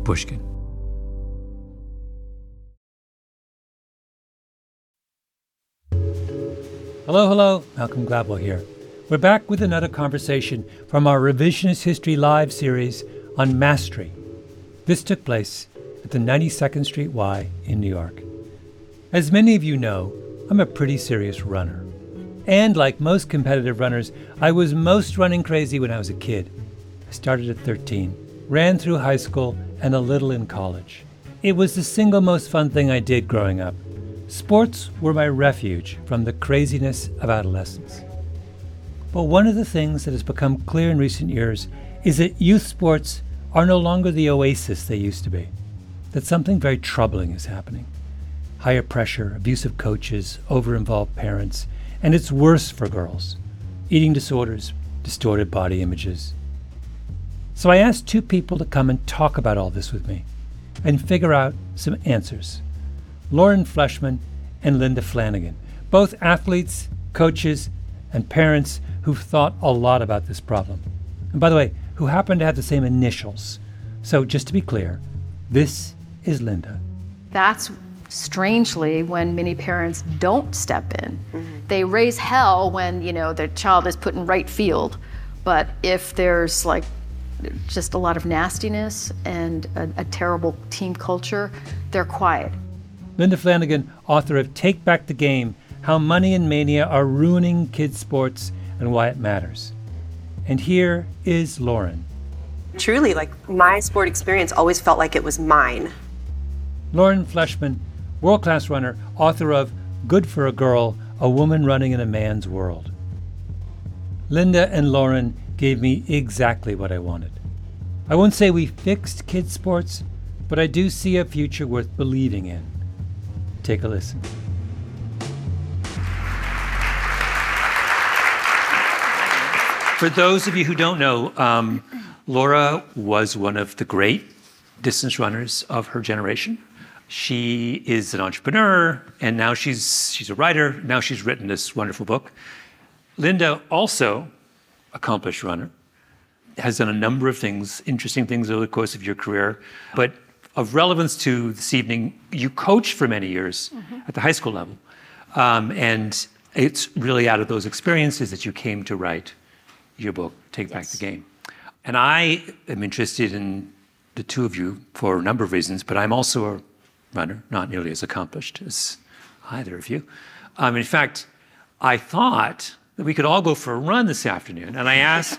Pushkin. Hello, Malcolm Gladwell here. We're back with another conversation from our Revisionist History Live series on mastery. This took place at the 92nd Street Y in New York. As many of you know, I'm a pretty serious runner. And like most competitive runners, I was most running crazy when I was a kid. I started at 13, ran through high school, and a little in college. It was the single most fun thing I did growing up. Sports were my refuge from the craziness of adolescence. But one of the things that has become clear in recent years is that youth sports are no longer the oasis they used to be, that something very troubling is happening. Higher pressure, abusive coaches, over-involved parents, and it's worse for girls. Eating disorders, distorted body images. So I asked two people to come and talk about all this with me and figure out some answers. Lauren Fleshman and Linda Flanagan, both athletes, coaches, and parents who've thought a lot about this problem. And by the way, who happen to have the same initials. So just to be clear, this is Linda. That's strangely when many parents don't step in. Mm-hmm. They raise hell when, their child is put in right field. But if there's just a lot of nastiness and a terrible team culture, they're quiet. Linda Flanagan, author of Take Back the Game, How Money and Mania Are Ruining Kids' Sports and Why It Matters. And here is Lauren. Truly, my sport experience always felt like it was mine. Lauren Fleshman, world-class runner, author of Good for a Girl, A Woman Running in a Man's World. Linda and Lauren gave me exactly what I wanted. I won't say we fixed kids' sports, but I do see a future worth believing in. Take a listen. For those of you who don't know, Laura was one of the great distance runners of her generation. She is an entrepreneur, and now she's a writer. Now she's written this wonderful book. Linda, also accomplished runner, has done a number of things, interesting things over the course of your career. But of relevance to this evening, you coached for many years at the high school level. And it's really out of those experiences that you came to write your book, Take Back the Game. And I am interested in the two of you for a number of reasons, but I'm also a runner, not nearly as accomplished as either of you. In fact, I thought that we could all go for a run this afternoon. And I asked,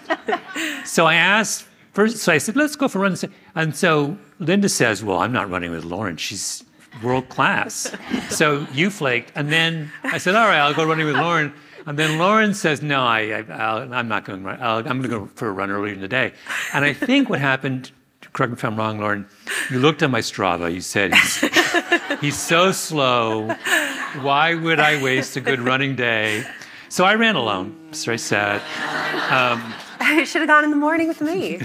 I said, let's go for a run. And so Linda says, well, I'm not running with Lauren. She's world class. So you flaked. And then I said, all right, I'll go running with Lauren. And then Lauren says, no, I'm not going to run. I'm going to go for a run earlier in the day. And I think what happened, correct me if I'm wrong, Lauren, you looked at my Strava. You said, he's so slow. Why would I waste a good running day? So I ran alone. It's very sad. You should have gone in the morning with me.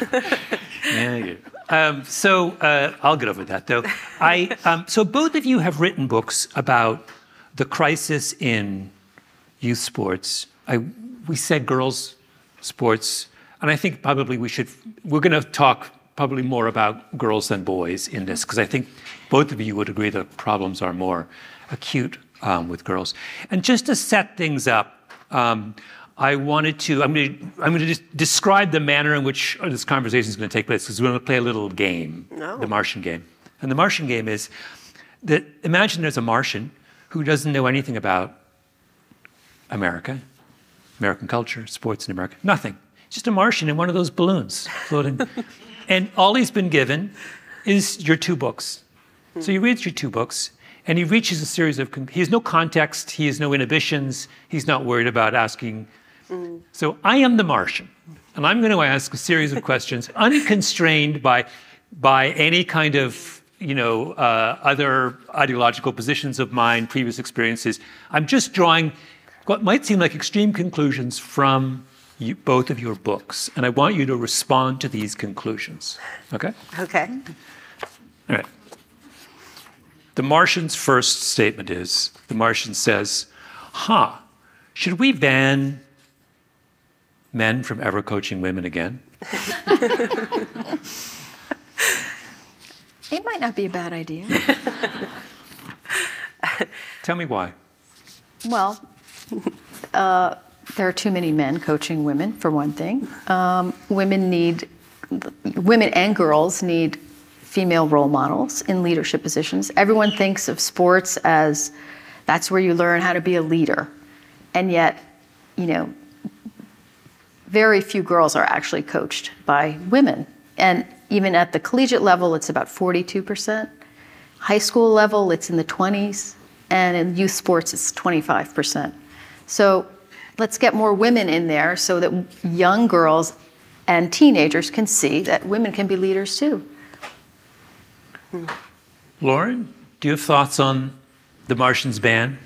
I'll get over that, though. So both of you have written books about the crisis in youth sports. We said girls' sports, and I think probably we're going to talk probably more about girls than boys in this, because I think both of you would agree the problems are more acute with girls. And just to set things up, I'm going to just describe the manner in which this conversation is going to take place, because we're going to play a little game, the Martian game. And the Martian game is that imagine there's a Martian who doesn't know anything about America, American culture, sports in America, nothing. Just a Martian in one of those balloons floating. And all he's been given is your two books. So he reads your two books, and he reaches a series of, he has no context, he has no inhibitions, he's not worried about asking. So I am the Martian, and I'm going to ask a series of questions unconstrained by any kind of, other ideological positions of mine, previous experiences. I'm just drawing what might seem like extreme conclusions from both of your books, and I want you to respond to these conclusions. Okay? Okay. All right. The Martian's first statement is, the Martian says, should we ban men from ever coaching women again? It might not be a bad idea. Tell me why. Well, there are too many men coaching women, for one thing. Women and girls need female role models in leadership positions. Everyone thinks of sports as that's where you learn how to be a leader. And yet, very few girls are actually coached by women. And even at the collegiate level, it's about 42%. High school level, it's in the 20s. And in youth sports, it's 25%. So let's get more women in there so that young girls and teenagers can see that women can be leaders too. Lauren, do you have thoughts on the Martians ban?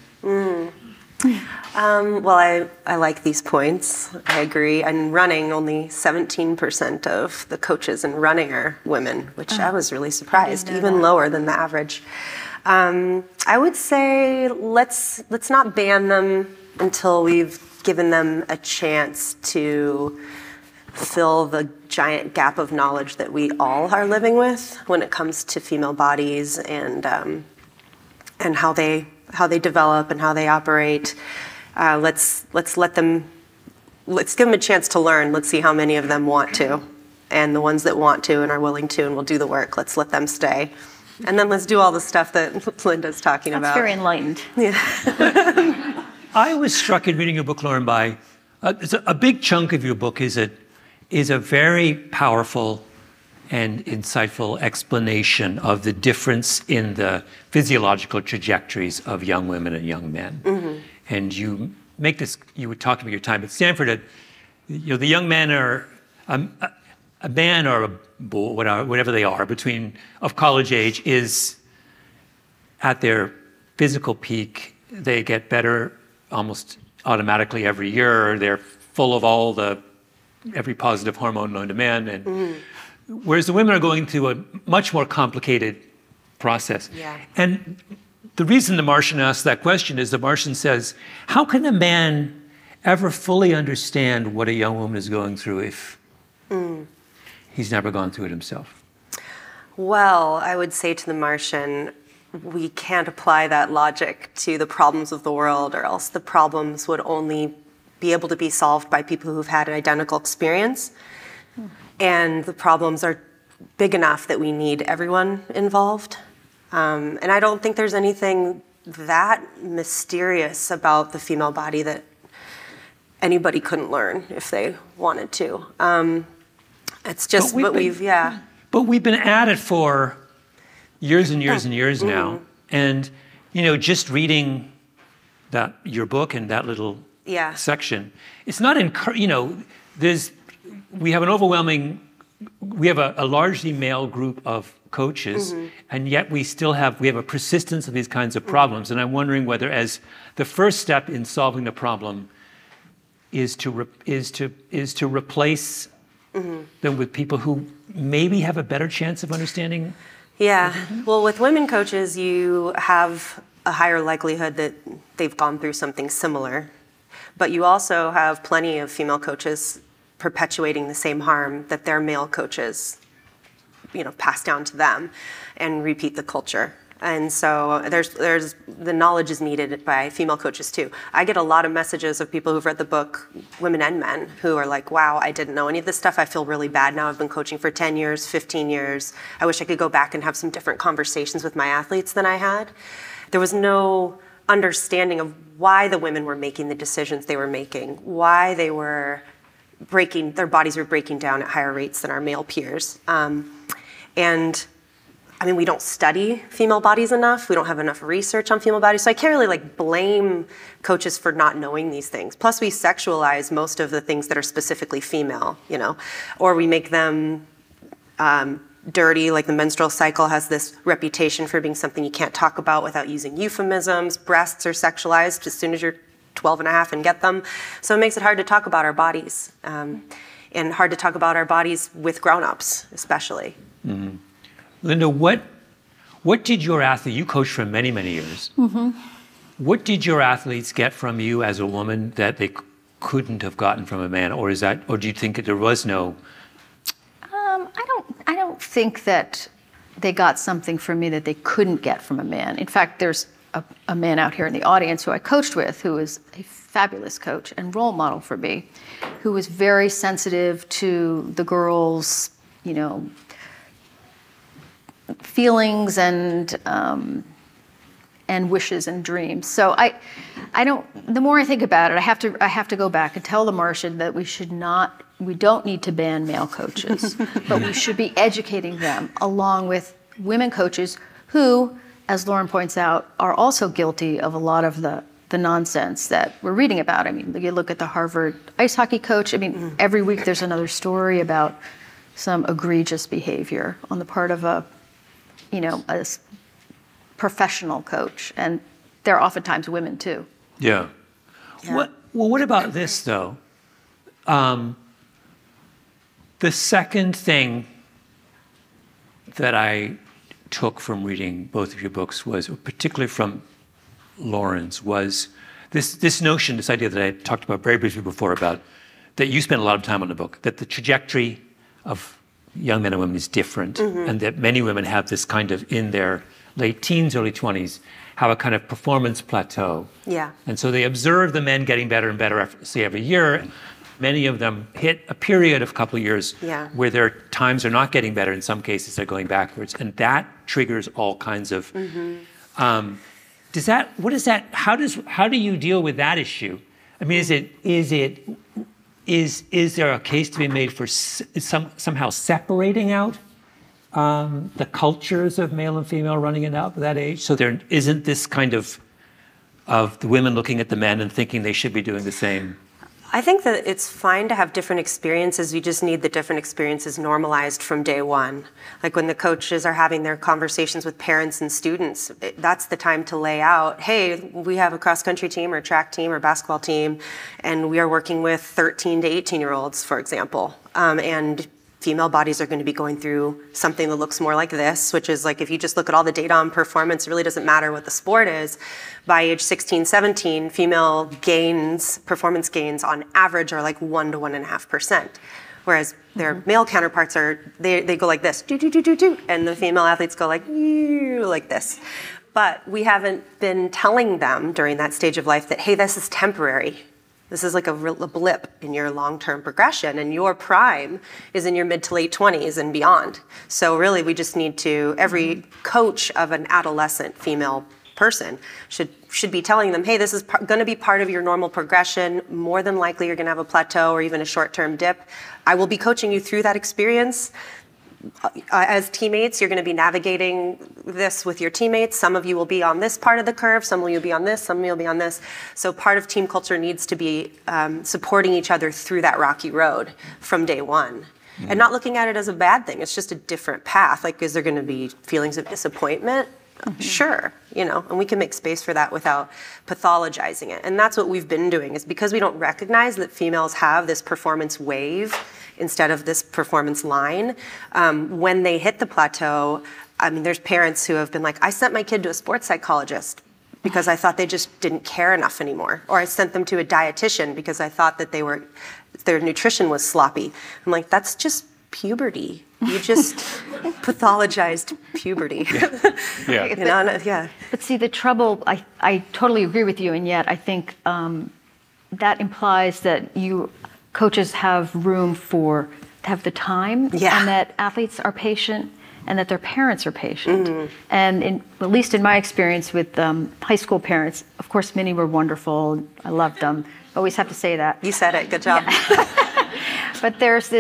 Well, I like these points. I agree. And running, only 17% of the coaches in running are women, which I was really surprised, even lower than the average. I would say let's not ban them until we've given them a chance to fill the giant gap of knowledge that we all are living with when it comes to female bodies and how they develop and how they operate. Let's give them a chance to learn. Let's see how many of them want to, and the ones that want to and are willing to and will do the work, let's let them stay. And then let's do all the stuff that Linda's talking about. That's very enlightened. Yeah. I was struck in reading your book, Lauren, by a big chunk of your book is a very powerful and insightful explanation of the difference in the physiological trajectories of young women and young men. Mm-hmm. And you make this, you were talking about your time at Stanford, the young men are, a man or a boy, whatever they are, of college age is at their physical peak. They get better almost automatically every year. They're full of every positive hormone known to man. And whereas the women are going through a much more complicated process. Yeah. And the reason the Martian asks that question is the Martian says, how can a man ever fully understand what a young woman is going through if he's never gone through it himself? Well, I would say to the Martian, we can't apply that logic to the problems of the world, or else the problems would only be able to be solved by people who've had an identical experience. And the problems are big enough that we need everyone involved. And I don't think there's anything that mysterious about the female body that anybody couldn't learn if they wanted to. It's just what we've. But we've been at it for years and years and years now. And, just reading your book and that little section, it's not, we have a largely male group of coaches, and yet we have a persistence of these kinds of problems. And I'm wondering whether, as the first step in solving the problem, is to replace them with people who maybe have a better chance of understanding. Yeah. Well, with women coaches, you have a higher likelihood that they've gone through something similar, but you also have plenty of female coaches perpetuating the same harm that their male coaches, pass down to them and repeat the culture. And so there's the knowledge is needed by female coaches too. I get a lot of messages of people who've read the book, women and men, who are like, wow, I didn't know any of this stuff. I feel really bad now. I've been coaching for 10 years, 15 years. I wish I could go back and have some different conversations with my athletes than I had. There was no understanding of why the women were making the decisions they were making, why they were their bodies were breaking down at higher rates than our male peers. We don't study female bodies enough. We don't have enough research on female bodies. So I can't really blame coaches for not knowing these things. Plus we sexualize most of the things that are specifically female, or we make them dirty. Like the menstrual cycle has this reputation for being something you can't talk about without using euphemisms. Breasts are sexualized as soon as you're 12 and a half and get them. So it makes it hard to talk about our bodies, and hard to talk about our bodies with grown-ups, especially. Mm-hmm. Linda, what did your athlete, you coached for many, many years, what did your athletes get from you as a woman that they couldn't have gotten from a man? Or do you think that there was no? I don't think that they got something from me that they couldn't get from a man. In fact, there's a man out here in the audience who I coached with, who is a fabulous coach and role model for me, who was very sensitive to the girls', feelings and wishes and dreams. So I don't. The more I think about it, I have to go back and tell the Martian that we don't need to ban male coaches, but we should be educating them along with women coaches who, as Lauren points out, are also guilty of a lot of the nonsense that we're reading about. I mean, you look at the Harvard ice hockey coach. I mean, every week there's another story about some egregious behavior on the part of a professional coach, and they're oftentimes women too. Yeah. What about this though? The second thing that I took from reading both of your books was, particularly from Lauren's, was this notion, this idea that I talked about very briefly before, about that you spent a lot of time on the book, that the trajectory of young men and women is different, and that many women have this kind of, in their late teens, early 20s, have a kind of performance plateau. Yeah. And so they observe the men getting better and better, say, every year. Many of them hit a period of a couple of years where their times are not getting better. In some cases, they're going backwards. And that triggers all kinds of... how do you deal with that issue? I mean, is there a case to be made for somehow separating out the cultures of male and female running it out at that age? So there isn't this kind of the women looking at the men and thinking they should be doing the same. I think that it's fine to have different experiences. You just need the different experiences normalized from day one. Like when the coaches are having their conversations with parents and students, that's the time to lay out, hey, we have a cross-country team or track team or basketball team, and we are working with 13 to 18-year-olds, for example. And female bodies are going to be going through something that looks more like this, which is like if you just look at all the data on performance, it really doesn't matter what the sport is. By age 16, 17, female gains, performance gains on average are like 1 to 1.5%. Whereas their male counterparts they go like this, do, do, do, do, do, and the female athletes go like this. But we haven't been telling them during that stage of life that, hey, this is temporary. This is like a blip in your long-term progression, and your prime is in your mid to late 20s and beyond. So really, we just need to, every coach of an adolescent female person should be telling them, hey, this is going to be part of your normal progression. More than likely, you're going to have a plateau or even a short-term dip. I will be coaching you through that experience. As teammates, you're going to be navigating this with your teammates. Some of you will be on this part of the curve, some of you will be on this, some of you will be on this. So part of team culture needs to be supporting each other through that rocky road from day one. And not looking at it as a bad thing. It's just a different path. Like, is there going to be feelings of disappointment? Sure, and we can make space for that without pathologizing it. And that's what we've been doing, is because we don't recognize that females have this performance wave instead of this performance line. When they hit the plateau, I mean, there's parents who have been like, I sent my kid to a sports psychologist because I thought they just didn't care enough anymore. Or I sent them to a dietitian because I thought that their nutrition was sloppy. I'm like, that's just puberty. You just pathologized puberty. Yeah. But see, the trouble, I totally agree with you, and yet I think that implies that coaches have room to have the time, and that athletes are patient, and that their parents are patient. And at least in my experience with high school parents, of course, many were wonderful. I loved them. I always have to say that. You said it. Good job. But there's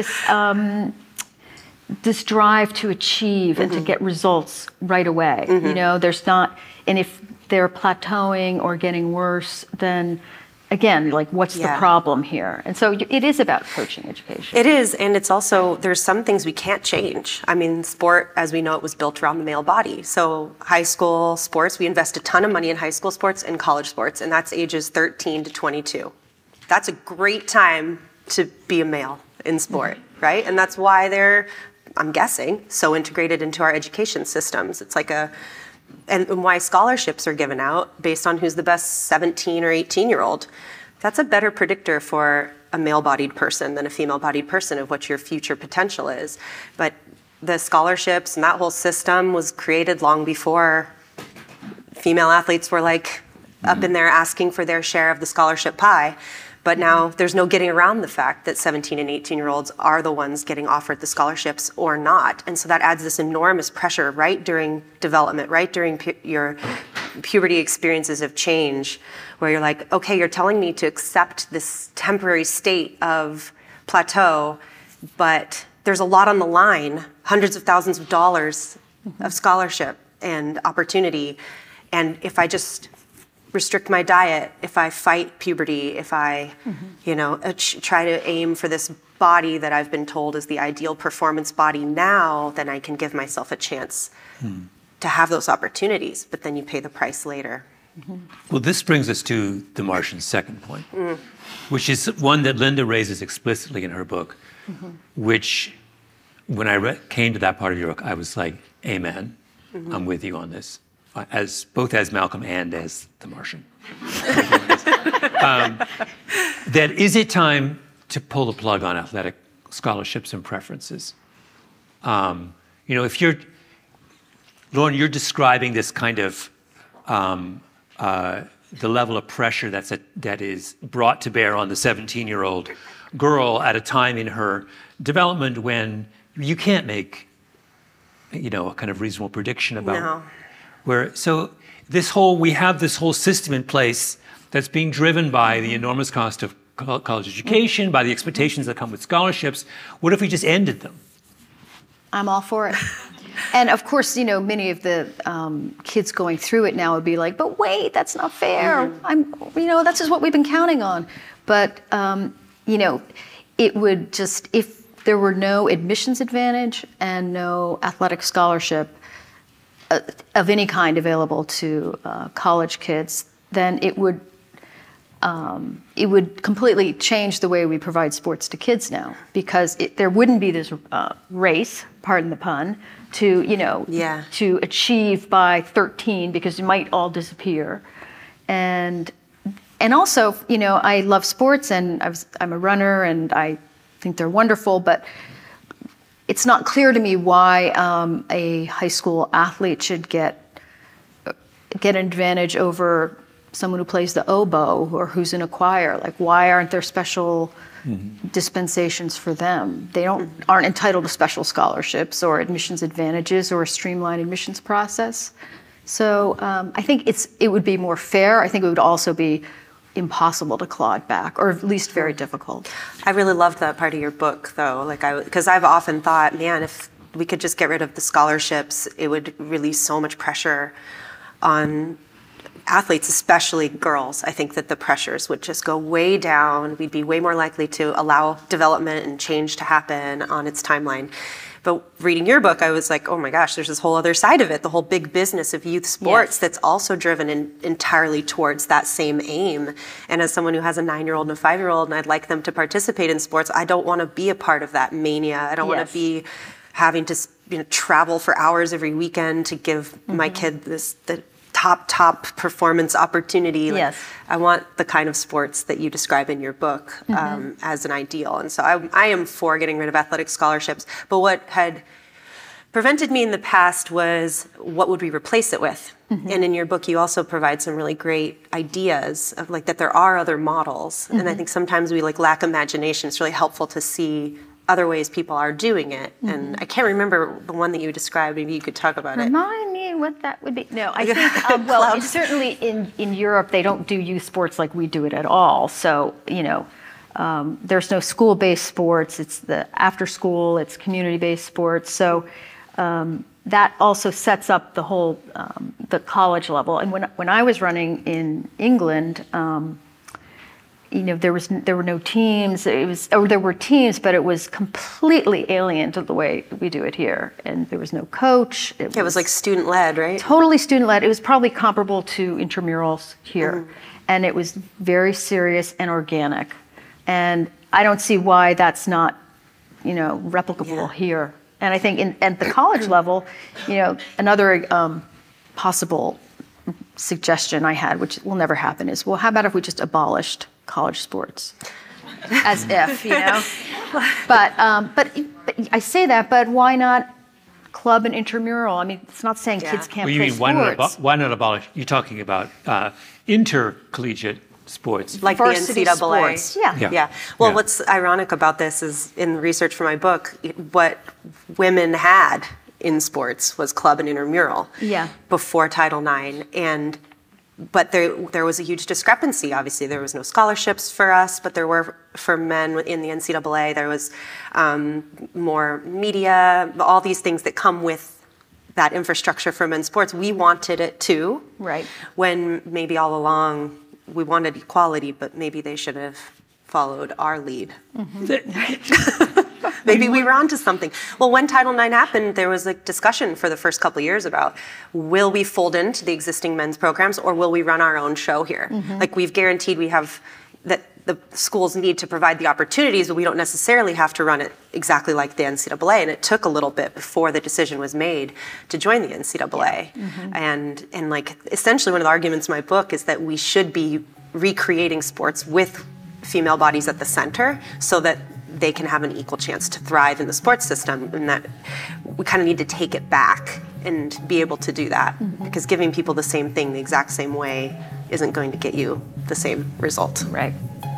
this drive to achieve and to get results right away. There's not, and if they're plateauing or getting worse, then again, like, what's the problem here? And so it is about coaching education. It is, and it's also, there's some things we can't change. I mean, sport, as we know, it was built around the male body. So high school sports, we invest a ton of money in high school sports and college sports, and that's ages 13 to 22. That's a great time to be a male in sport, right? And that's why they're, I'm guessing, so integrated into our education systems. It's like and why scholarships are given out based on who's the best 17 or 18-year-old. That's a better predictor for a male-bodied person than a female-bodied person of what your future potential is. But the scholarships and that whole system was created long before female athletes were like up in there asking for their share of the scholarship pie. But now there's no getting around the fact that 17 and 18-year-olds are the ones getting offered the scholarships or not. And so that adds this enormous pressure right during development, right during your puberty experiences of change, where you're like, okay, you're telling me to accept this temporary state of plateau, but there's a lot on the line, hundreds of thousands of dollars of scholarship and opportunity. And if I just restrict my diet, if I fight puberty, if I, try to aim for this body that I've been told is the ideal performance body now, then I can give myself a chance to have those opportunities, but then you pay the price later. Well, this brings us to the Martian's second point, which is one that Linda raises explicitly in her book, which when I came to that part of your book, I was like, amen, I'm with you on this. Both as Malcolm and as the Martian. That is it time to pull the plug on athletic scholarships and preferences? If Lauren, you're describing this kind of the level of pressure that is brought to bear on the 17-year-old girl at a time in her development when you can't make, a kind of reasonable prediction about we have this whole system in place that's being driven by the enormous cost of college education, by the expectations that come with scholarships. What if we just ended them? I'm all for it. And of course, many of the kids going through it now would be like, but wait, that's not fair. That's just what we've been counting on. But, it would just, if there were no admissions advantage and no athletic scholarship of any kind available to college kids, then it would completely change the way we provide sports to kids now, because there wouldn't be this race, pardon the pun, to achieve by 13, because you might all disappear. And also, I love sports, and I'm a runner, and I think they're wonderful, but it's not clear to me why a high school athlete should get an advantage over someone who plays the oboe or who's in a choir. Like, why aren't there special dispensations for them? They aren't entitled to special scholarships or admissions advantages or a streamlined admissions process. So I think it would be more fair. I think it would also be impossible to claw it back, or at least very difficult. I really loved that part of your book, though, because I've often thought, man, if we could just get rid of the scholarships, it would release so much pressure on athletes, especially girls. I think that the pressures would just go way down. We'd be way more likely to allow development and change to happen on its timeline. But reading your book, I was like, oh my gosh, there's this whole other side of it, the whole big business of youth sports that's also driven entirely towards that same aim. And as someone who has a 9-year-old and a 5-year-old, and I'd like them to participate in sports, I don't want to be a part of that mania. I don't want to be having to travel for hours every weekend to give my kid the top performance opportunity. I want the kind of sports that you describe in your book as an ideal. And so I am for getting rid of athletic scholarships. But what had prevented me in the past was, what would we replace it with? And in your book, you also provide some really great ideas of that there are other models. And I think sometimes we lack imagination. It's really helpful to see other ways people are doing it. And I can't remember the one that you described. Maybe you could talk about it. Remind me what that would be. No, I think, certainly in Europe, they don't do youth sports like we do it at all. So, there's no school-based sports. It's the after school, it's community-based sports. So that also sets up the whole, the college level. And when I was running in England, there were no teams. There were teams, but it was completely alien to the way we do it here. And there was no coach. It was like student-led, right? Totally student-led. It was probably comparable to intramurals here. And it was very serious and organic. And I don't see why that's not, replicable here. And I think at the college level, another possible suggestion I had, which will never happen, is, well, how about if we just abolished college sports? As if, But I say that, but why not club and intramural. I mean, it's not saying kids can't Well, you play mean sports. why not abolish? You're talking about intercollegiate sports. Like Varsity the NCAA. sports. Yeah. Yeah. Well, Yeah. what's ironic about this is in research for my book, what women had in sports was club and intramural Yeah. before Title IX. But there was a huge discrepancy. Obviously, there was no scholarships for us, but there were for men in the NCAA. There was more media, all these things that come with that infrastructure for men's sports. We wanted it too. Right. When maybe all along we wanted equality, but maybe they should have followed our lead. Maybe we were onto something. Well, when Title IX happened, there was a discussion for the first couple of years about, will we fold into the existing men's programs or will we run our own show here? Like we've guaranteed we have, that the schools need to provide the opportunities, but we don't necessarily have to run it exactly like the NCAA. And it took a little bit before the decision was made to join the NCAA. And like essentially one of the arguments in my book is that we should be recreating sports with female bodies at the center so that they can have an equal chance to thrive in the sports system, and that we kind of need to take it back and be able to do that, because giving people the same thing the exact same way isn't going to get you the same result. Right.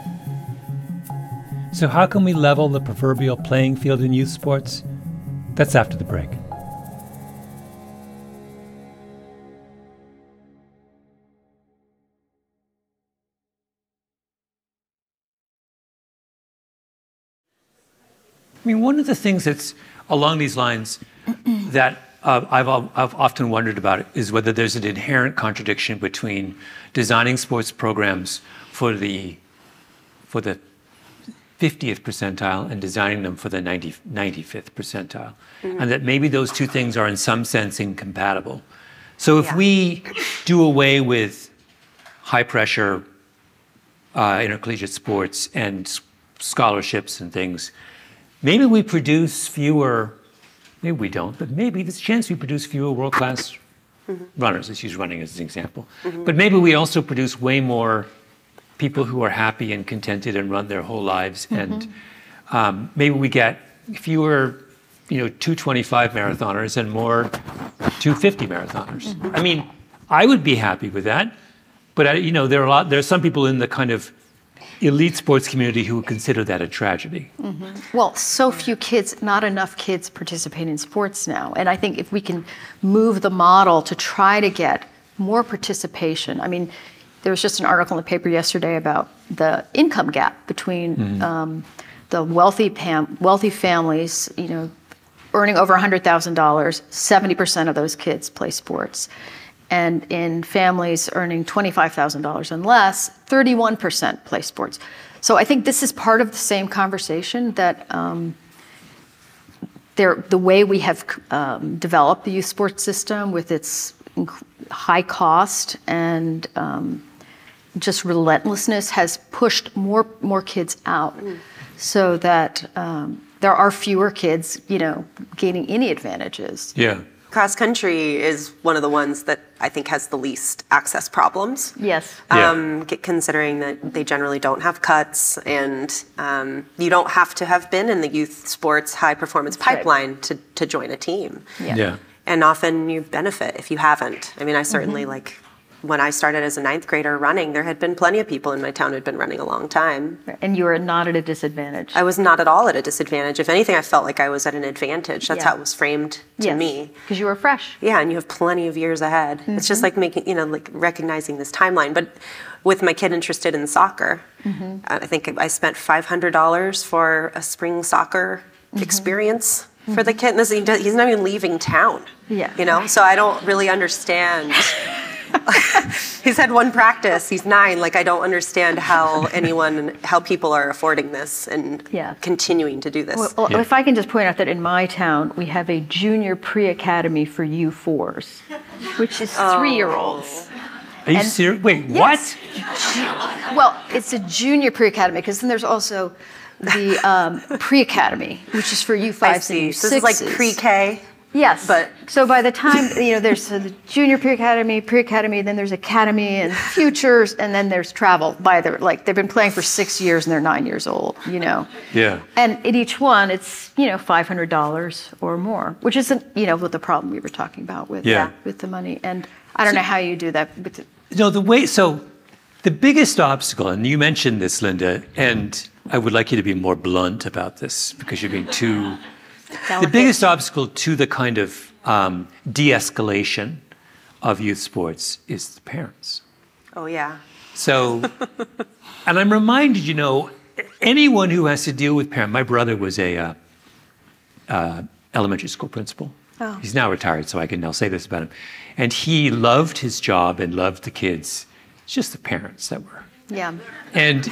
So how can we level the proverbial playing field in youth sports? That's after the break. I mean, one of the things that's along these lines that I've often wondered about is whether there's an inherent contradiction between designing sports programs for the 50th percentile and designing them for the 95th percentile, and that maybe those two things are in some sense incompatible. So if we do away with high pressure intercollegiate sports and scholarships and things, maybe we produce fewer, maybe we don't, but maybe there's a chance we produce fewer world-class runners. Let's use running as an example. But maybe we also produce way more people who are happy and contented and run their whole lives. And maybe we get fewer, 225 marathoners and more 250 marathoners. I mean, I would be happy with that. But there are some people in the kind of elite sports community who would consider that a tragedy. Well, so few kids, not enough kids participate in sports now. And I think if we can move the model to try to get more participation. I mean, there was just an article in the paper yesterday about the income gap between the wealthy families, earning over $100,000, 70% of those kids play sports. And in families earning $25,000 and less, 31% play sports. So I think this is part of the same conversation that the way we have developed the youth sports system with its high cost and just relentlessness has pushed more kids out, so that there are fewer kids, gaining any advantages. Yeah. Cross country is one of the ones that I think has the least access problems. Yes. Considering that they generally don't have cuts, and you don't have to have been in the youth sports high performance pipeline to join a team. Yeah. And often you benefit if you haven't. I mean, I certainly when I started as a 9th grader running, there had been plenty of people in my town who had been running a long time. And you were not at a disadvantage. I was not at all at a disadvantage. If anything, I felt like I was at an advantage. That's how it was framed to me. Because you were fresh. Yeah, and you have plenty of years ahead. It's just like making, recognizing this timeline. But with my kid interested in soccer, I think I spent $500 for a spring soccer experience for the kid. And he's not even leaving town. Yeah. So I don't really understand. He's had one practice. He's 9. I don't understand how people are affording this and continuing to do this. Well, if I can just point out that in my town, we have a junior pre-academy for U4s, which is 3-year-olds. Are you serious? Wait, yes. What? Well, it's a junior pre-academy, because then there's also the pre-academy, which is for U5s and U6s. This is like pre-K. Yes. But so by the time, there's the junior pre-academy, then there's academy and futures, and then there's travel. They've been playing for 6 years and they're 9 years old, Yeah. And at each one, it's, $500 or more, which isn't, with the problem we were talking about with the money. And I don't know how you do that. The biggest obstacle, and you mentioned this, Linda, and I would like you to be more blunt about this because you're being too... The biggest obstacle to the kind of de-escalation of youth sports is the parents. Oh, yeah. So, and I'm reminded, anyone who has to deal with parents, my brother was a elementary school principal. Oh. He's now retired, so I can now say this about him. And he loved his job and loved the kids. It's just the parents that were. Yeah. And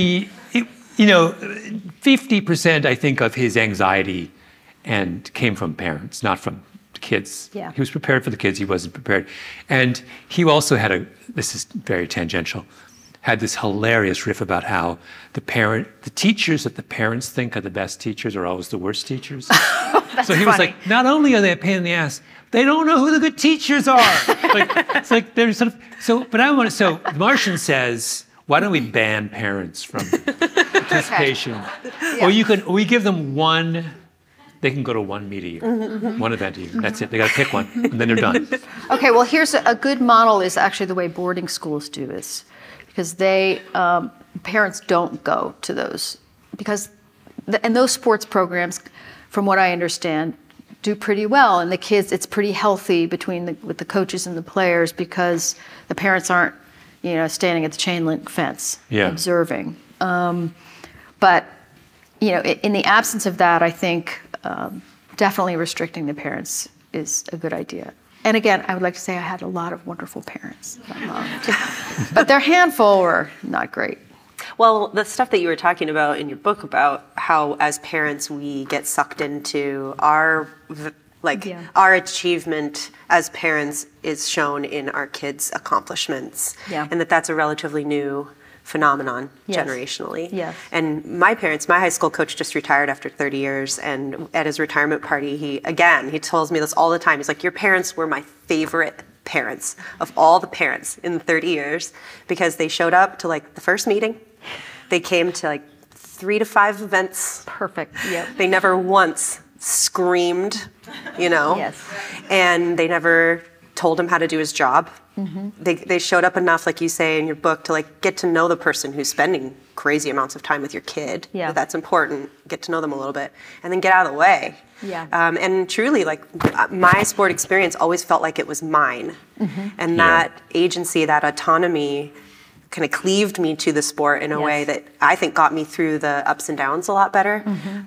50%, I think, of his anxiety came from parents, not from the kids. Yeah. He was prepared for the kids. He wasn't prepared. And he also had this is very tangential, had this hilarious riff about how the teachers that the parents think are the best teachers are always the worst teachers. So he was like, not only are they a pain in the ass, they don't know who the good teachers are. It's like they're sort of, so The Martian says, why don't we ban parents from participation? Okay. Or we give them they can go to one meet a year, one event a year. That's it. They got to pick one, and then they're done. Okay, well, here's a good model is actually the way boarding schools do this, because parents don't go to those, and those sports programs, from what I understand, do pretty well, and the kids, it's pretty healthy with the coaches and the players because the parents aren't, standing at the chain link fence observing. But in the absence of that, I think definitely restricting the parents is a good idea. And again, I would like to say I had a lot of wonderful parents, but their handful were not great. Well, the stuff that you were talking about in your book about how as parents we get sucked into our achievement as parents is shown in our kids' accomplishments, and that's a relatively new phenomenon generationally. Yes. And my high school coach just retired after 30 years, and at his retirement party, he tells me this all the time. He's like, your parents were my favorite parents of all the parents in 30 years because they showed up to the first meeting. They came to 3 to 5 events. Perfect. Yep. They never once screamed, Yes. And they never told him how to do his job. Mm-hmm. They showed up enough, like you say in your book, to get to know the person who's spending crazy amounts of time with your kid. Yeah. That's important. Get to know them a little bit, and then get out of the way. Yeah. And truly, my sport experience always felt like it was mine, and that agency, that autonomy, kind of cleaved me to the sport in a way that I think got me through the ups and downs a lot better.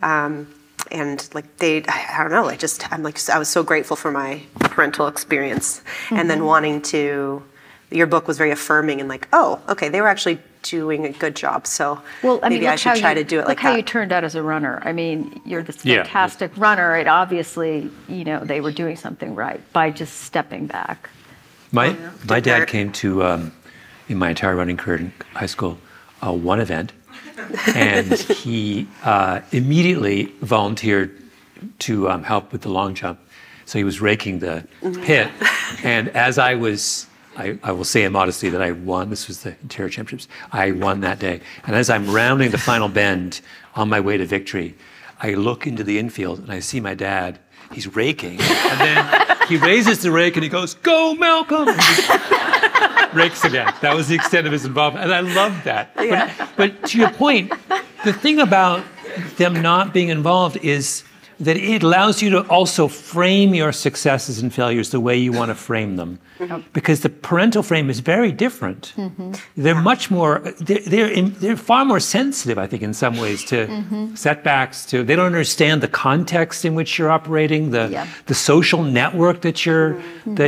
And I don't know, I was so grateful for my parental experience, and then wanting to. Your book was very affirming and they were actually doing a good job. So maybe I should try to do it like that. Look how you turned out as a runner. I mean, you're this fantastic runner. It obviously, they were doing something right by just stepping back. My dad came to, in my entire running career in high school, one event. And he immediately volunteered to help with the long jump. So he was raking the pit. And as I will say in modesty that I won, this was the Ontario Championships, I won that day. And as I'm rounding the final bend on my way to victory, I look into the infield and I see my dad, he's raking. And then he raises the rake and he goes, "Go, Malcolm!" And he rakes again. That was the extent of his involvement. And I loved that. Yeah. But to your point, the thing about them not being involved is that it allows you to also frame your successes and failures the way you want to frame them. Because the parental frame is very different. They're much more, they're far more sensitive, I think, in some ways to setbacks, they don't understand the context in which you're operating, the social network that you're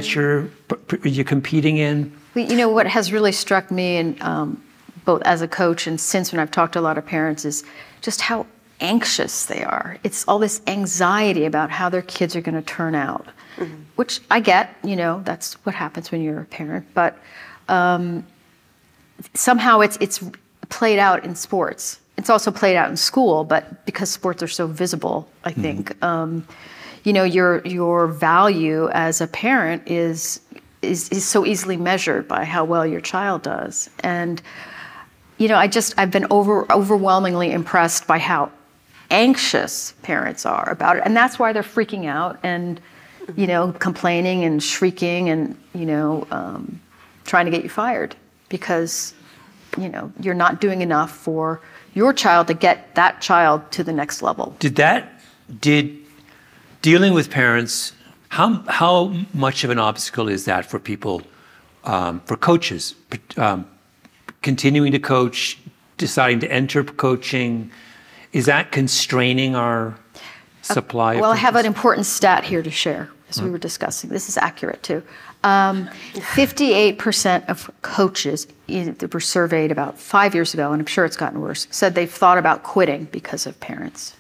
competing in. What has really struck me, and both as a coach and since when I've talked to a lot of parents, is just how anxious they are. It's all this anxiety about how their kids are going to turn out, which I get, that's what happens when you're a parent, but somehow it's played out in sports. It's also played out in school, but because sports are so visible, I think, your value as a parent is so easily measured by how well your child does. And I've been overwhelmingly impressed by how anxious parents are about it, and that's why they're freaking out and complaining and shrieking and trying to get you fired because you're not doing enough for your child to get that child to the next level. Did dealing with parents, how much of an obstacle is that for people, for coaches, continuing to coach, deciding to enter coaching? Is that constraining our supply? Well, I have an important stat here to share, as we were discussing. This is accurate, too. 58% of coaches that were surveyed about 5 years ago, and I'm sure it's gotten worse, said they've thought about quitting because of parents.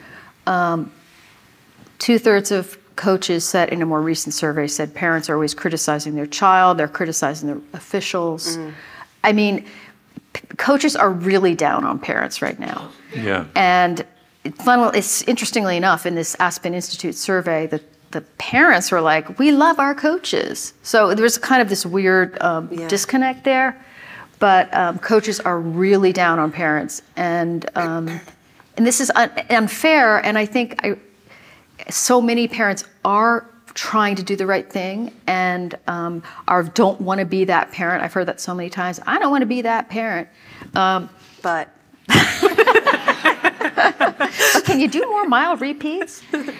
2/3 of coaches said in a more recent survey said parents are always criticizing their child, they're criticizing their officials. I mean, coaches are really down on parents right now. Yeah. And it's interestingly enough, in this Aspen Institute survey, that the parents were like, we love our coaches. So there's kind of this weird disconnect there. But coaches are really down on parents. And this is unfair. And I think so many parents are trying to do the right thing and don't want to be that parent. I've heard that so many times. I don't want to be that parent. But can you do more mild repeats? But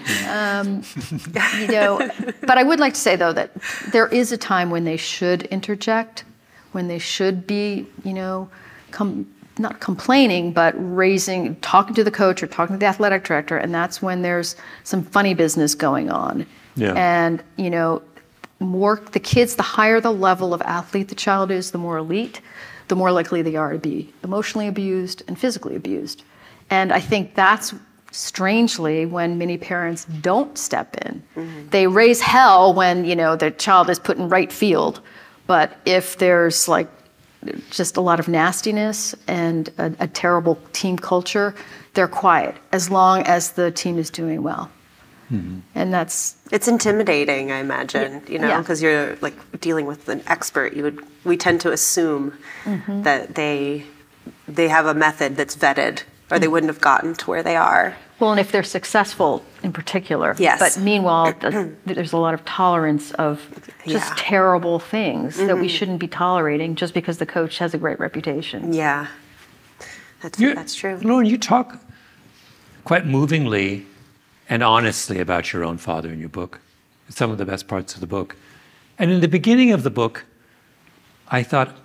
I would like to say, though, that there is a time when they should interject, when they should be, not complaining, but talking to the coach or talking to the athletic director, and that's when there's some funny business going on. Yeah. And, the kids, the higher the level of athlete the child is, the more elite, the more likely they are to be emotionally abused and physically abused. And I think that's strangely when many parents don't step in. Mm-hmm. They raise hell when, their child is put in right field. But if there's just a lot of nastiness and a terrible team culture, they're quiet as long as the team is doing well. Mm-hmm. And it's intimidating, I imagine, because you're dealing with an expert. We tend to assume that they have a method that's vetted, or they wouldn't have gotten to where they are. Well, and if they're successful in particular. Yes. But meanwhile, there's a lot of tolerance of just terrible things that we shouldn't be tolerating just because the coach has a great reputation. Yeah, that's true. Lauren, you talk quite movingly and honestly about your own father in your book. It's some of the best parts of the book. And in the beginning of the book, I thought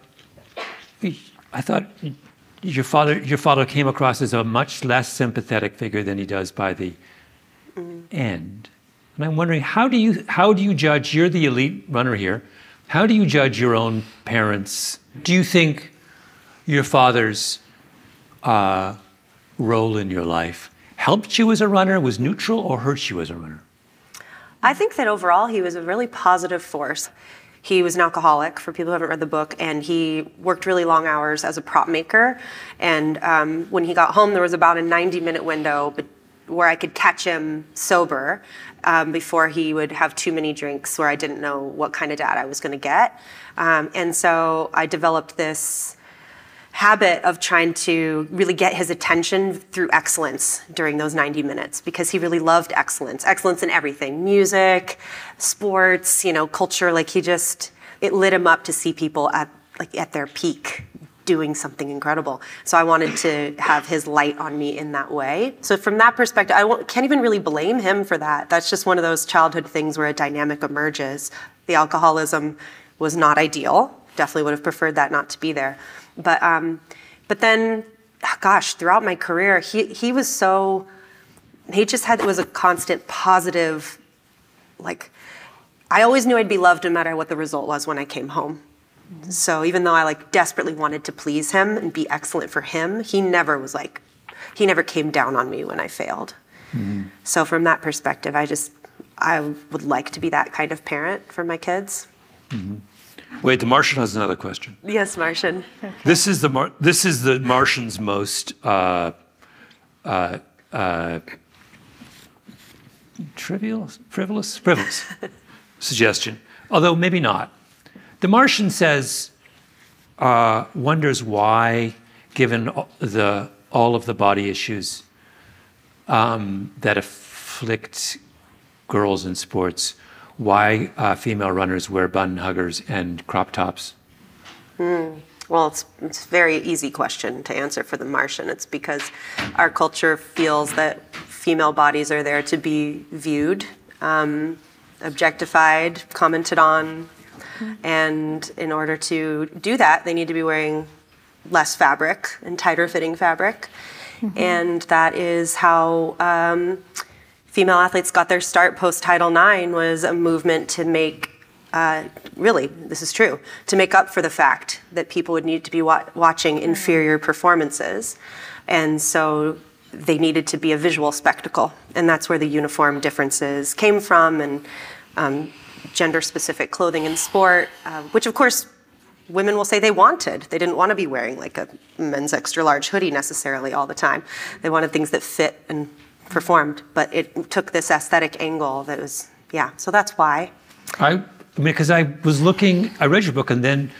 your father came across as a much less sympathetic figure than he does by the end. And I'm wondering, how do you judge? You're the elite runner here. How do you judge your own parents? Do you think your father's role in your life helped you as a runner, was neutral, or hurt you as a runner? I think that overall he was a really positive force. He was an alcoholic, for people who haven't read the book, and he worked really long hours as a prop maker. And when he got home, there was about a 90-minute window where I could catch him sober before he would have too many drinks, where I didn't know what kind of dad I was going to get. And so I developed this habit of trying to really get his attention through excellence during those 90 minutes, because he really loved excellence in everything, music, sports, culture. It lit him up to see people at their peak doing something incredible. So I wanted to have his light on me in that way. So from that perspective, can't even really blame him for that. That's just one of those childhood things where a dynamic emerges. The alcoholism was not ideal. Definitely would have preferred that not to be there. But then, throughout my career, he was it was a constant positive, I always knew I'd be loved no matter what the result was when I came home. Mm-hmm. So even though I desperately wanted to please him and be excellent for him, he never came down on me when I failed. Mm-hmm. So from that perspective, I would like to be that kind of parent for my kids. Mm-hmm. Wait, the Martian has another question. Yes, Martian. Okay. This is the Martian's most frivolous suggestion, although maybe not. The Martian says, wonders why, given all of the body issues that afflict girls in sports, why female runners wear button huggers and crop tops. Well, it's a very easy question to answer for the Martian. It's because our culture feels that female bodies are there to be viewed, objectified, commented on, and in order to do that, they need to be wearing less fabric and tighter fitting fabric. And that is how female athletes got their start post Title IX, was a movement to make, really, this is true, to make up for the fact that people would need to be watching inferior performances. And so they needed to be a visual spectacle. And that's where the uniform differences came from, and gender-specific clothing in sport, which of course women will say they wanted. They didn't want to be wearing like a men's extra large hoodie necessarily all the time. They wanted things that fit and performed, but it took this aesthetic angle that was, yeah, so that's why. I mean, because I read your book and then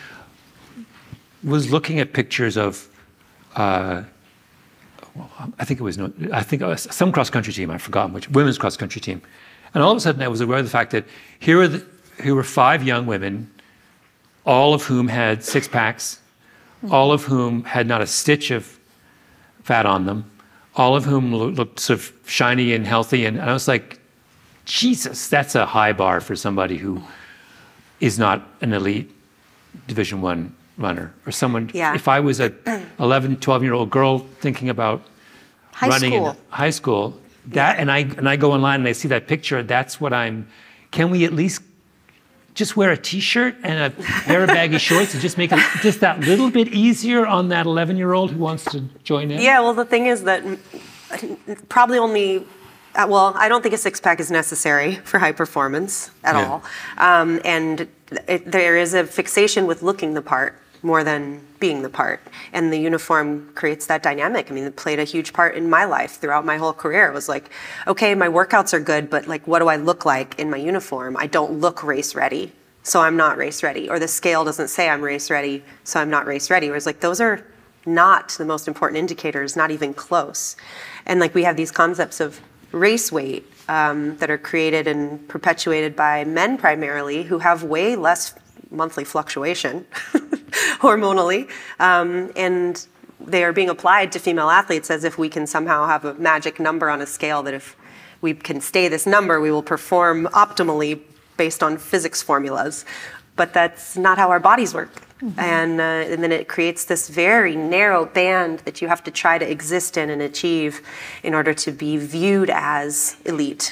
was looking at pictures of, I think it was some cross-country team, I've forgotten which, women's cross-country team. And all of a sudden I was aware of the fact that here were 5 young women, all of whom had six-packs, all of whom had not a stitch of fat on them, all of whom looked sort of shiny and healthy. And I was like, Jesus, that's a high bar for somebody who is not an elite Division I runner. Or someone, if I was a 11, 12-year-old girl thinking about running in high school, and I go online and I see that picture, that's what can we at least just wear a T-shirt and a pair of baggy shorts and just make it just that little bit easier on that 11-year-old who wants to join in? Yeah, well, the thing is that probably only, I don't think a six-pack is necessary for high performance at all. And there is a fixation with looking the part more than being the part. And the uniform creates that dynamic. I mean, it played a huge part in my life throughout my whole career. It was like, okay, my workouts are good, but like, what do I look like in my uniform? I don't look race ready, so I'm not race ready. Or the scale doesn't say I'm race ready, so I'm not race ready. Whereas like, those are not the most important indicators, not even close. And like, we have these concepts of race weight that are created and perpetuated by men primarily, who have way less monthly fluctuation hormonally, and they are being applied to female athletes as if we can somehow have a magic number on a scale that if we can stay this number, we will perform optimally based on physics formulas. But that's not how our bodies work. And then it creates this very narrow band that you have to try to exist in and achieve in order to be viewed as elite.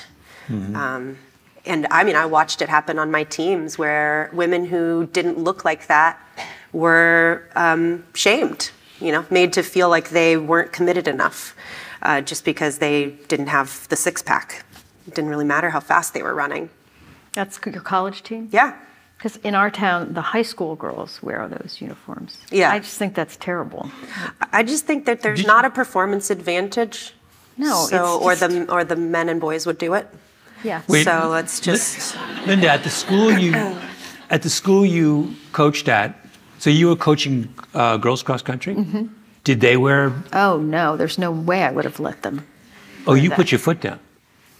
And I mean, I watched it happen on my teams where women who didn't look like that were shamed, made to feel like they weren't committed enough just because they didn't have the six-pack. It didn't really matter how fast they were running. That's your college team? Yeah. Because in our town, the high school girls wear those uniforms. Yeah. I just think that's terrible. I just think that there's not a performance advantage. No, so, or the men and boys would do it. Yeah. Wait, so let's just. Linda, at the school you coached at, so you were coaching girls cross country. Did they wear? Oh no, there's no way I would have let them. Oh, you put your foot down.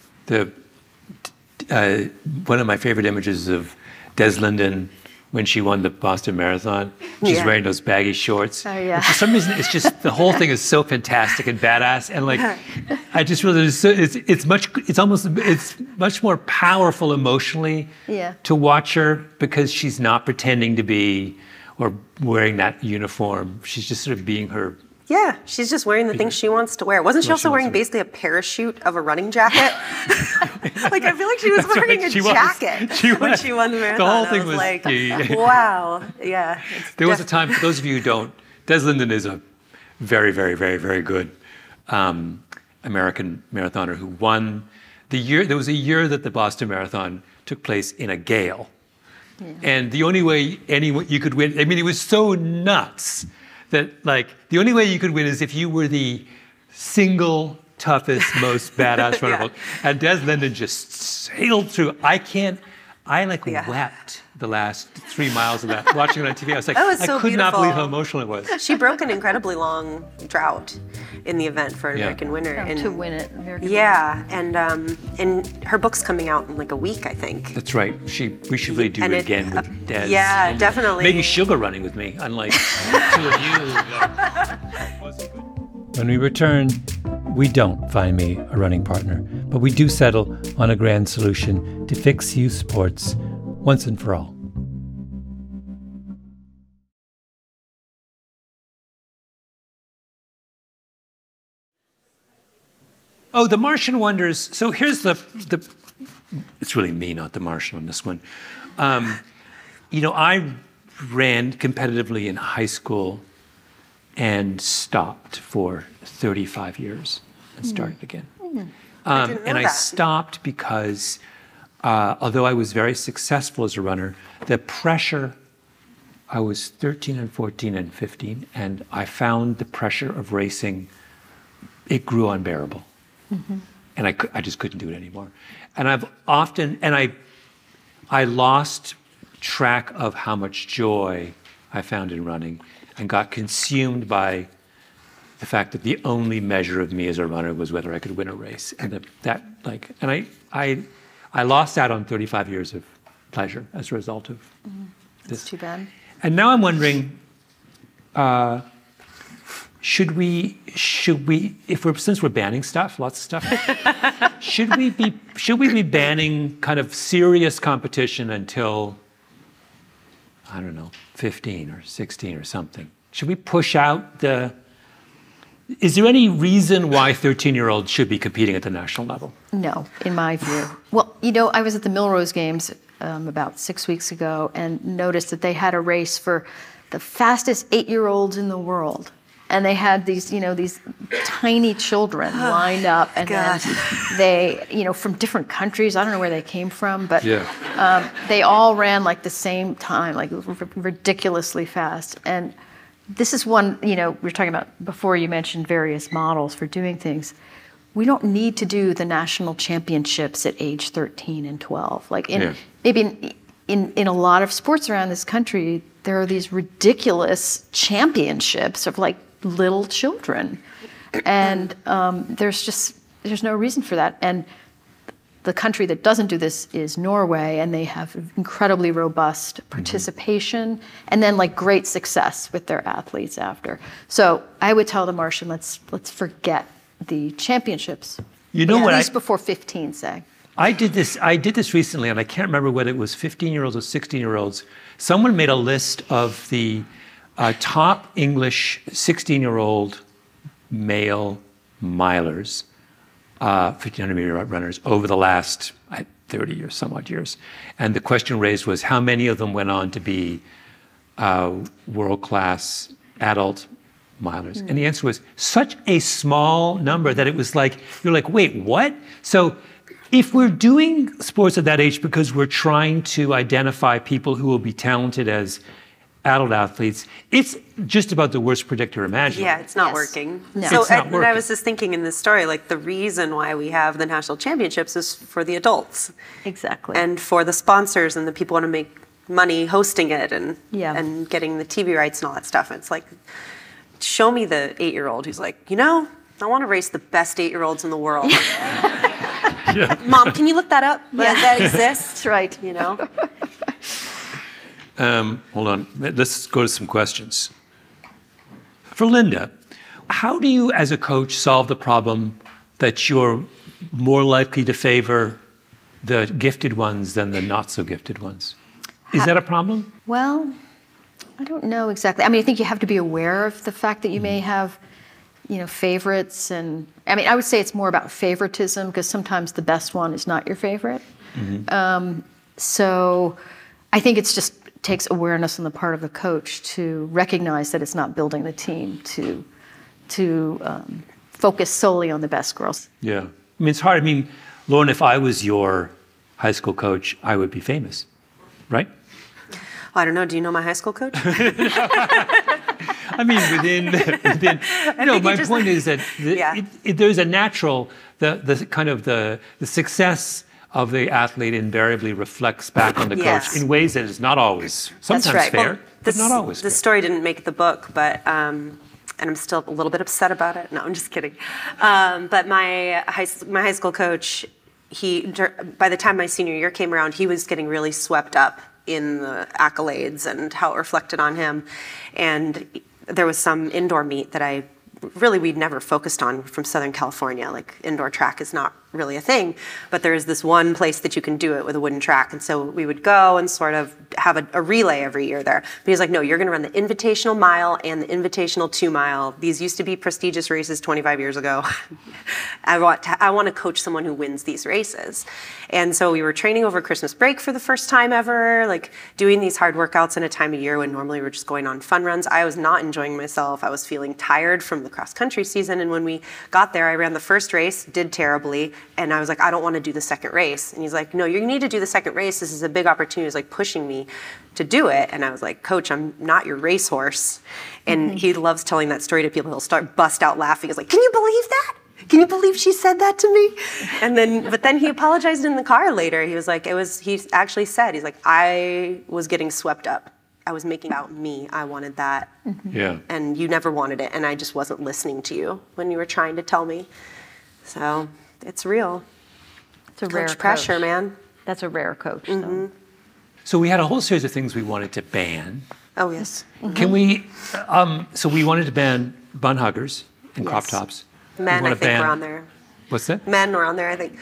One of my favorite images of Des Linden when she won the Boston Marathon. She's wearing those baggy shorts. Oh yeah. For some reason, it's just the whole thing is so fantastic and badass, and like, I just realized it's much more powerful emotionally to watch her because she's not pretending to be or wearing that uniform. She's just sort of being her. Yeah, she's just wearing the things she wants to wear. Wasn't she also wearing basically a parachute of a running jacket? Like, I feel like she was wearing a jacket when she won the marathon. The whole thing was like, wow, yeah. There was a time, for those of you who don't, Des Linden is a very, very, very, very good American marathoner who won the year. There was a year that the Boston Marathon took place in a gale. Yeah. And the only way you could win, I mean, it was so nuts that, like, the only way you could win is if you were the single toughest, most badass runner. Yeah. And Des Linden just sailed through. I wept the last 3 miles of that, watching it on TV. I was like, Oh, it's I so could not believe how beautiful. emotional it was. She broke an incredibly long drought in the event for an Yeah. American winner. And to win it. American yeah, and her book's coming out in like a week, I think. That's right. We should really do And it it- again with Des. yeah, And definitely. Maybe she'll go running with me, unlike two of you. When we return, we don't find me a running partner, but we do settle on a grand solution to fix youth sports once and for all. Oh, the Martian Wonders. So here's the it's really me, not the Martian on this one. I ran competitively in high school and stopped for 35 years and started again. didn't And know I that. stopped because although I was very successful as a runner, the pressure, I was 13 and 14 and 15, and I found the pressure of racing, it grew unbearable. And I just couldn't do it anymore. And I lost track of how much joy I found in running and got consumed by the fact that the only measure of me as a runner was whether I could win a race. And I lost out on 35 years of pleasure as a result of this. Too bad. And now I'm wondering, should we, since we're banning stuff, lots of stuff, should we be banning kind of serious competition until, I don't know, 15 or 16 or something? Should we push out is there any reason why 13-year-olds should be competing at the national level? No, in my view. Well, I was at the Millrose Games about 6 weeks ago and noticed that they had a race for the fastest 8-year-olds in the world. And they had these tiny children lined up, and God. then they, from different countries. I don't know where they came from, but Yeah. they all ran like the same time, like ridiculously fast. And this is one, we were talking about before, you mentioned various models for doing things. We don't need to do the national championships at age 13 and 12. Like maybe in a lot of sports around this country, there are these ridiculous championships of like little children. And there's no reason for that. And the country that doesn't do this is Norway, and they have incredibly robust participation and then like great success with their athletes after. So I would tell the Martian, let's forget the championships. You know at what least before 15, say. I did this recently, and I can't remember whether it was 15-year-olds or 16-year-olds. Someone made a list of the top English 16-year-old male milers, 1,500-meter runners, over the last 30 or somewhat years. And the question raised was, how many of them went on to be world-class adult milers? And the answer was such a small number that it was like, you're like, wait, what? So if we're doing sports at that age because we're trying to identify people who will be talented as adult athletes, it's just about the worst predictor imaginable. Yeah, it's not Yes. working. No. So It's not and I working. was just thinking in this story, like the reason why we have the national championships is for the adults Exactly. and for the sponsors and the people who want to make money hosting it and Yeah. and getting the TV rights and all that stuff. It's like, show me the 8-year-old who's like, I want to race the best 8-year-olds in the world. Mom, can you look that up? That exists. That's right. Hold on, let's go to some questions. For Linda, how do you as a coach solve the problem that you're more likely to favor the gifted ones than the not so gifted ones? Is that a problem? Well, I don't know exactly. I mean, I think you have to be aware of the fact that you may have, favorites. And I mean, I would say it's more about favoritism because sometimes the best one is not your favorite. So I think it's just takes awareness on the part of the coach to recognize that it's not building the team to focus solely on the best girls. Yeah. I mean, it's hard. I mean, Lauren, if I was your high school coach, I would be famous, right? I don't know. Do you know my high school coach? I mean, within. No, my point is that there's a natural the kind of the success of the athlete invariably reflects back on the coach in ways that is not always sometimes fair, well, but not always. The fair. story didn't make the book, but and I'm still a little bit upset about it. No, I'm just kidding. But my high school coach, by the time my senior year came around, he was getting really swept up in the accolades and how it reflected on him. And there was some indoor meet that we'd never focused on from Southern California. Like indoor track is not really a thing, but there is this one place that you can do it with a wooden track. And so we would go and sort of have a relay every year there. But he was like, no, you're going to run the Invitational Mile and the Invitational 2 Mile. These used to be prestigious races 25 years ago. I want to coach someone who wins these races. And so we were training over Christmas break for the first time ever, like doing these hard workouts in a time of year when normally we're just going on fun runs. I was not enjoying myself. I was feeling tired from the cross country season. And when we got there, I ran the first race, did terribly. And I was like, I don't want to do the second race. And he's like, no, you need to do the second race. This is a big opportunity. He's like pushing me to do it. And I was like, Coach, I'm not your racehorse. And he loves telling that story to people. He'll bust out laughing. He's like, can you believe that? Can you believe she said that to me? But then he apologized in the car later. He was like, he actually said, he's like, I was getting swept up. I was making about me. I wanted that. Yeah. And you never wanted it. And I just wasn't listening to you when you were trying to tell me. So it's real. It's a rare pressure, coach. man. That's a rare coach, though. So we had a whole series of things we wanted to ban. Oh, yes. Can we? So we wanted to ban bun huggers and crop Yes. tops. Men, We I wanna think, ban- were on there. What's that? Men were on there, I think.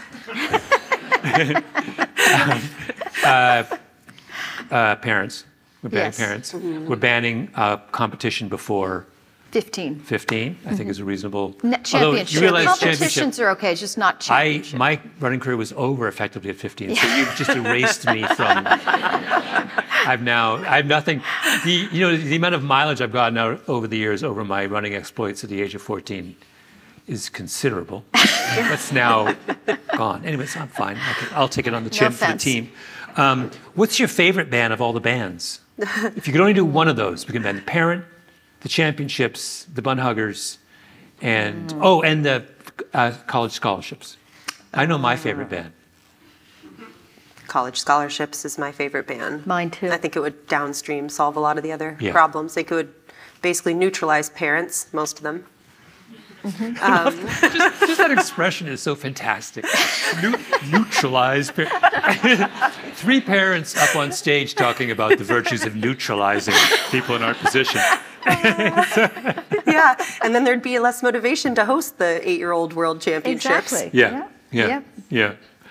Parents. We're banning Yes. parents. We're banning competition before 15. 15. I think is a reasonable. Championship. Although you realize Competitions are okay, just not championship. my running career was over effectively at 15. So you've just erased me from. I have nothing. The amount of mileage I've gotten out over the years over my running exploits at the age of 14 is considerable. That's now gone. Anyways, I'm fine. I'll take it on the chin for the offense. team. What's your favorite ban of all the bans? If you could only do one of those, we can ban the parent, the championships, the bun huggers, and the college scholarships. I know my favorite ban. College scholarships is my favorite ban. Mine too. I think it would downstream solve a lot of the other Yeah. problems. They could basically neutralize parents, most of them. Just that expression is so fantastic. Neutralize. 3 parents up on stage talking about the virtues of neutralizing people in our position. Yeah, and then there'd be less motivation to host the 8-year-old world championships. Exactly. Yeah.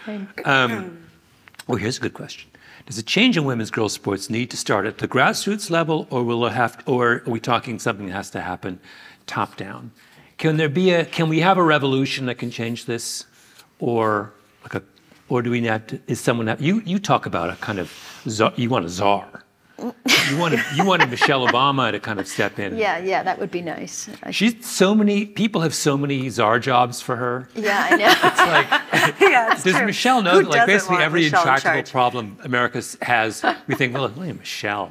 Well, here's a good question. Does a change in women's girls sports need to start at the grassroots level, or or are we talking something that has to happen top down? Can we have a revolution that can change this, or do we have to? Is someone you talk about a kind of you want a czar? You wanted Michelle Obama to kind of step in. Yeah, that would be nice. People have so many czar jobs for her. Yeah, I know. It's like, Yeah, it's does true. Michelle know Who that, like, doesn't basically want every Michelle in intractable charge? problem America has, we think, well, William Michelle.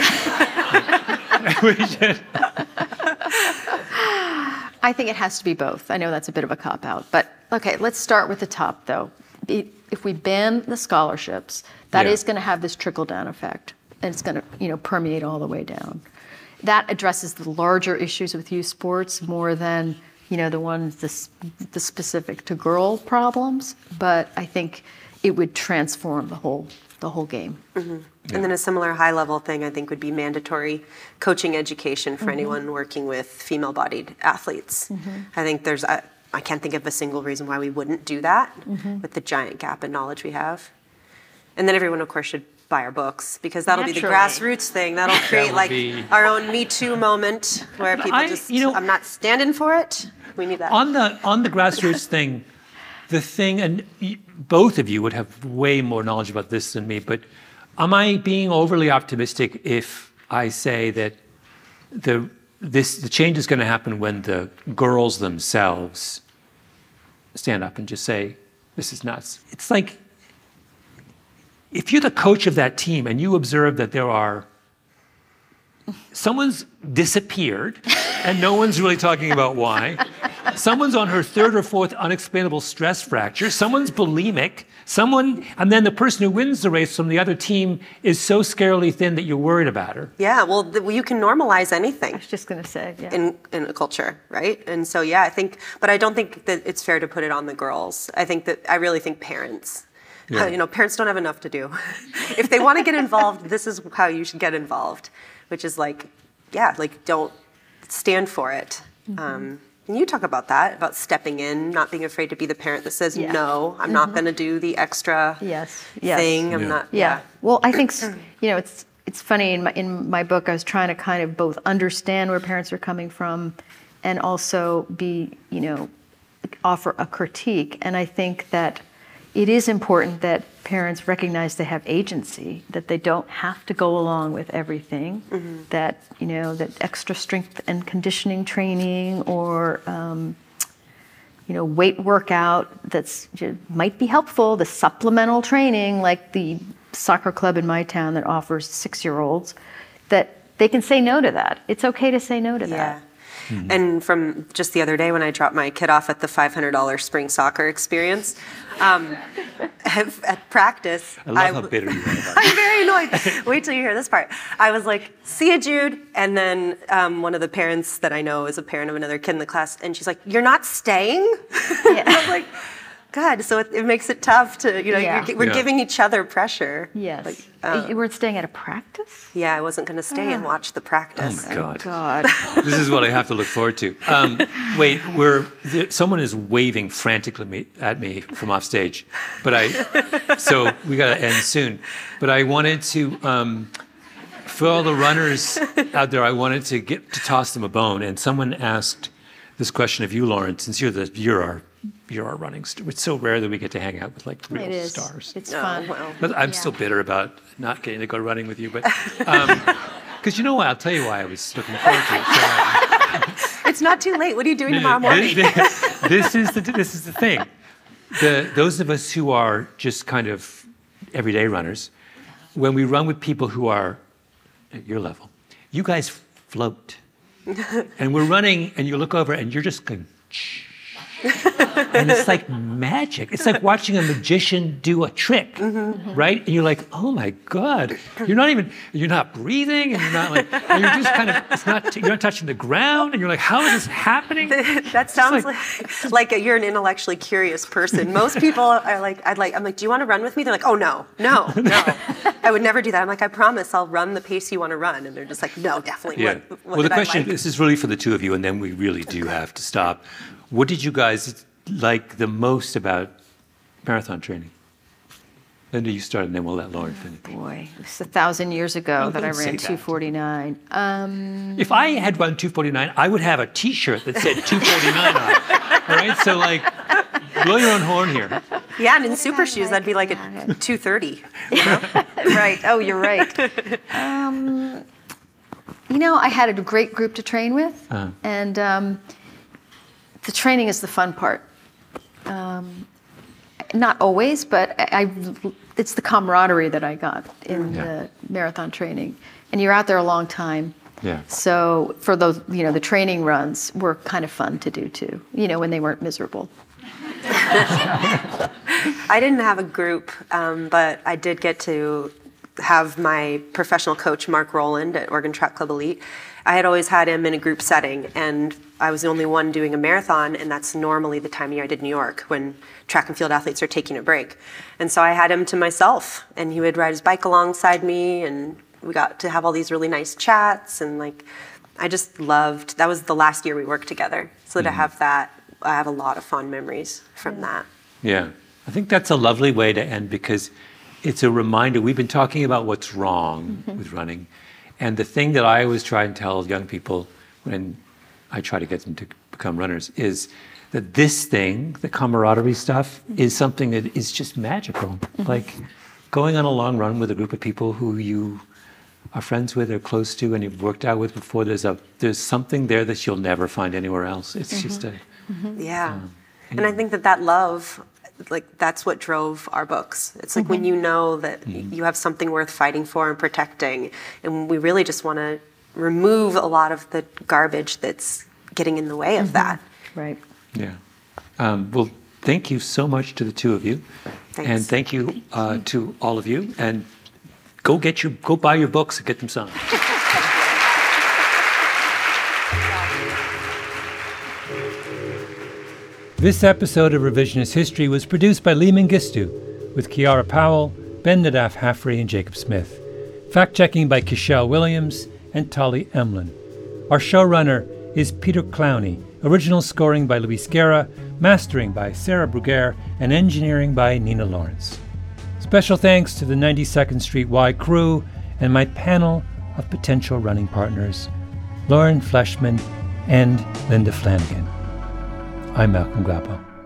I think it has to be both. I know that's a bit of a cop-out. But, okay, let's start with the top, though. If we ban the scholarships, that Yeah. is going to have this trickle-down effect. And it's going to, permeate all the way down. That addresses the larger issues with youth sports more than, the ones, the specific to girl problems. But I think it would transform the whole game. And then a similar high-level thing, I think, would be mandatory coaching education for anyone working with female-bodied athletes. I think I can't think of a single reason why we wouldn't do that with the giant gap in knowledge we have. And then everyone, of course, should buy our books, because that'll be the Naturally. grassroots thing. That'll create be- our own Me Too moment where people I'm not standing for it. We need that. On the grassroots thing, and both of you would have way more knowledge about this than me, but am I being overly optimistic if I say that the change is going to happen when the girls themselves stand up and just say, this is nuts? It's like, if you're the coach of that team and you observe that there are someone's disappeared, and no one's really talking about why. Someone's on her third or fourth unexplainable stress fracture. Someone's bulimic. And then the person who wins the race from the other team is so scarily thin that you're worried about her. Yeah, well, you can normalize anything. I was just going to say, yeah. In a culture, right? And so, yeah, but I don't think that it's fair to put it on the girls. I really think parents. Yeah. Parents don't have enough to do. If they want to get involved, this is how you should get involved, which is don't stand for it. And you talk about that, about stepping in, not being afraid to be the parent that says, no, I'm not going to do the extra thing. I'm not. Yeah. Well, I think, it's funny, in my book, I was trying to kind of both understand where parents are coming from and also offer a critique. And I think that it is important that parents recognize they have agency, that they don't have to go along with everything, that extra strength and conditioning training or weight workout might be helpful, the supplemental training like the soccer club in my town that offers 6-year-olds, that they can say no to that. It's okay to say no to that. Mm-hmm. And from just the other day when I dropped my kid off at the $500 spring soccer experience, at practice, I love how bitter you are about it. I'm very annoyed. Wait till you hear this part. I was like, "See ya, Jude." And then one of the parents that I know is a parent of another kid in the class, and she's like, "You're not staying?" Yeah. I was like, God, so it makes it tough to, we're giving each other pressure. Yes. You weren't staying at a practice? Yeah, I wasn't going to stay and watch the practice. Oh, my God. God. This is what I have to look forward to. Wait, someone is waving frantically at me from off stage, so we got to end soon. But I wanted to, for all the runners out there, I wanted to toss them a bone. And someone asked this question of you, Lauren, since you're our running star. It's so rare that we get to hang out with real stars. It's fun. Well. But I'm still bitter about not getting to go running with you. But because I'll tell you why I was looking forward to it. It's not too late. What are you doing tomorrow morning? This is the thing. Those of us who are just kind of everyday runners, when we run with people who are at your level, you guys float. And we're running, and you look over, and you're just going. And it's like magic. It's like watching a magician do a trick, right? And you're like, oh my God, you're not breathing, and and you're just kind of, you're not touching the ground, and you're like, how is this happening? That sounds like you're an intellectually curious person. Most people are like, I'm like, do you want to run with me? They're like, oh no. I would never do that. I'm like, I promise I'll run the pace you want to run. And they're just like, no, definitely. Yeah. What The question, this is really for the two of you, and then we really do have to stop. What did you guys like the most about marathon training? Linda, you start, and then we'll let Lauren finish. Boy, it was 1,000 years ago that I ran 2:49. If I had run 2:49, I would have a T-shirt that said 2:49 on it. All right, so blow your own horn here. Yeah, and in super shoes, that'd be like a 2:30. Right. Oh, you're right. I had a great group to train with, and the training is the fun part. Not always, but it's the camaraderie that I got in the marathon training. And you're out there a long time. Yeah. So for those, the training runs were kind of fun to do too, when they weren't miserable. I didn't have a group, but I did get to have my professional coach, Mark Rowland at Oregon Track Club Elite. I had always had him in a group setting, and I was the only one doing a marathon, and that's normally the time of year I did New York when track and field athletes are taking a break. And so I had him to myself, and he would ride his bike alongside me, and we got to have all these really nice chats, and I just loved, that was the last year we worked together. So to have that, I have a lot of fond memories from that. Yeah, I think that's a lovely way to end, because it's a reminder. We've been talking about what's wrong with running. And the thing that I always try and tell young people when I try to get them to become runners is that this thing, the camaraderie stuff, is something that is just magical. Like going on a long run with a group of people who you are friends with or close to and you've worked out with before, there's something there that you'll never find anywhere else. It's just a... Yeah. And I think that love, that's what drove our books. It's like when you know that you have something worth fighting for and protecting, and we really just want to remove a lot of the garbage that's getting in the way of that. Right. Yeah. Well, thank you so much to the two of you. Thanks. And thank you to all of you. And go buy your books and get them signed. This episode of Revisionist History was produced by Lee Mengistu, with Kiara Powell, Ben Nadaf Haffrey, and Jacob Smith. Fact-checking by Kishelle Williams and Tolly Emlin. Our showrunner is Peter Clowney. Original scoring by Luis Guerra, mastering by Sarah Bruguer, and engineering by Nina Lawrence. Special thanks to the 92nd Street Y crew and my panel of potential running partners, Lauren Fleshman and Linda Flanagan. I'm Malcolm Gladwell.